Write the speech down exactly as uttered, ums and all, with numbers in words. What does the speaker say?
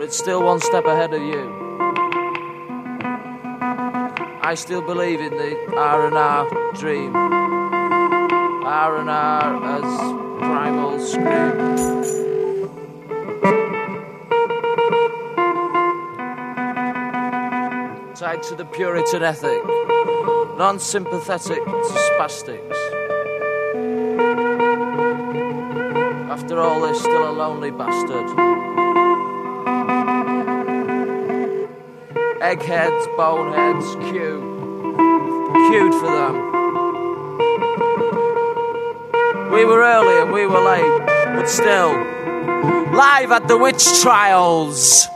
but it's still one step ahead of you. I still believe in the R and R dream. R and R as primal scream. Tied to the Puritan ethic, non-sympathetic to spastics. After all this, still a lonely bastard. Eggheads, boneheads, Q. Queued for them. We were early and we were late, but still, live at the witch trials.